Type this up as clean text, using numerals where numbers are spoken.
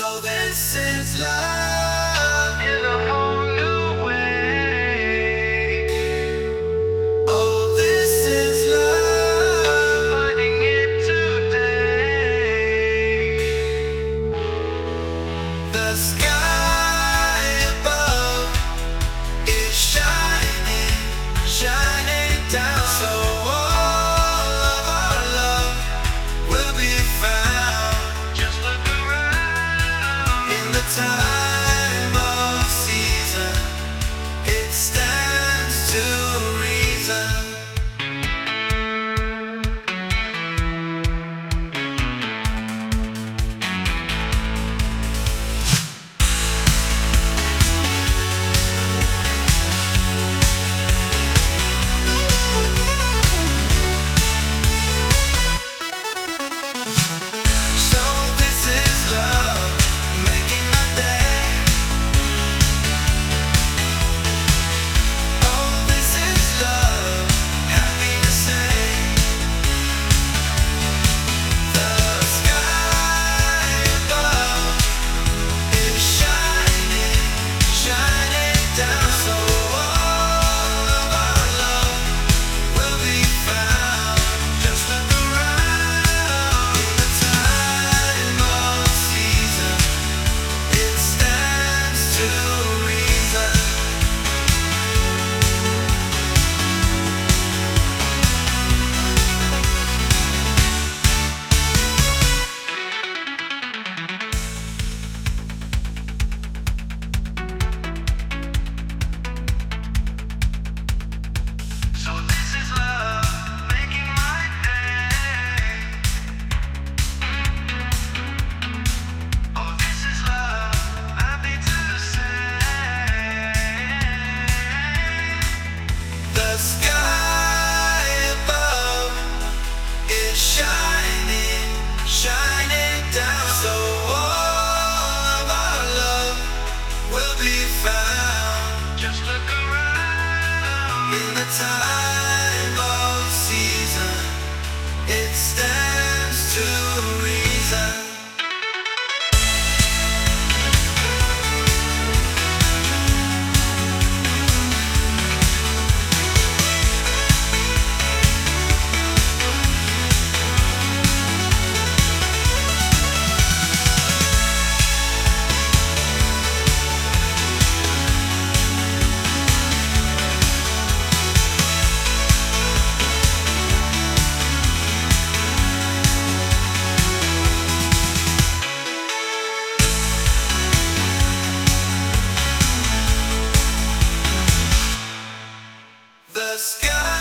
So this is love in a whole new way. Oh, this is love, finding it today. The sky above is shining, shining down. So all of our love will be found. Just look around. In the time of season, it stands to reason. So this is love, making my day. Oh, this is love, happy to say. The sky above is shining, shining down. So all of our love will be found. Just look around. In the time of season, it stands to reason. So this is love, making my day. Oh, this is love, happy to say. The sky above is shining, shining down. So all of our love will be found. Just look around. In the time of season, it stands to reason. The sky